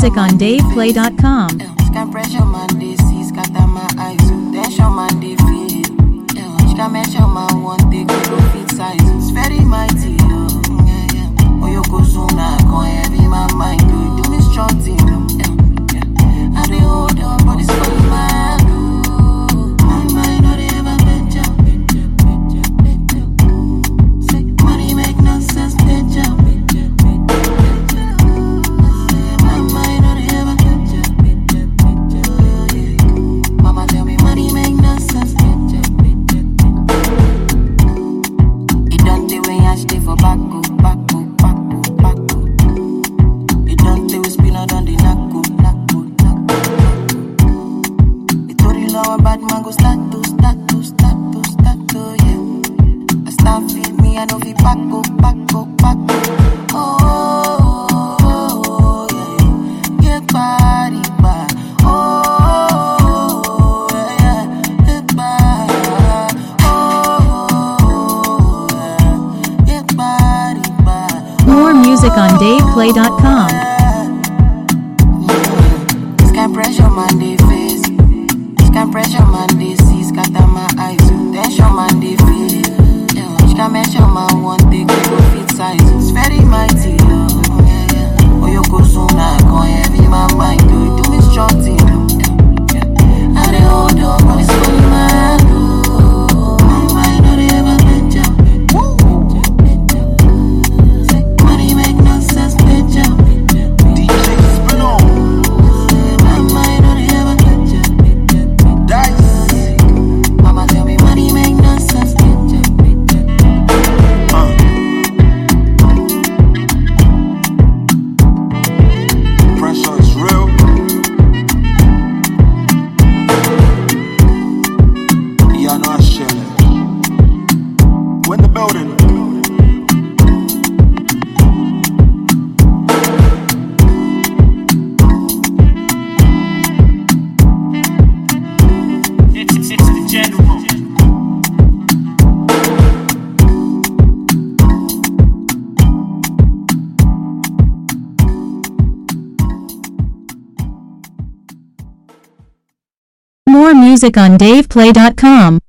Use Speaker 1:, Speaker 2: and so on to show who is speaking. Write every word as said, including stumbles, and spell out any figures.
Speaker 1: music on dave play dot com.
Speaker 2: Scan pressure man they see scatter my eyes. Tension man they feel. She can measure man one take go fit size. It's very mighty. Oh yeah yeah. Oh you go soon I come heavy my mind. You do me strong thing. Yeah. I dey hold on but it's for my my mind not ever better. Say money make no sense better.
Speaker 1: More music on dave play dot com.
Speaker 2: Scan pressure man they face. Scan pressure man they see scatter my eyes. Tension man they feel. She can measure man one take go fit size. It's very mighty. Oh yeah yeah. Oh you go soon I come heavy my mind. You do me strong thing. Yeah. I dey hold on but it's for my my mind not ever better. Say money make no sense better.
Speaker 3: D J spin on.
Speaker 2: My mind not ever better.
Speaker 3: Dice.
Speaker 2: Mama tell me money make no sense better.
Speaker 3: Uh. Pressure is real. Yeah, I know I share it. When the building.
Speaker 4: It's, it's, it's the general.
Speaker 1: More music on dave play dot com.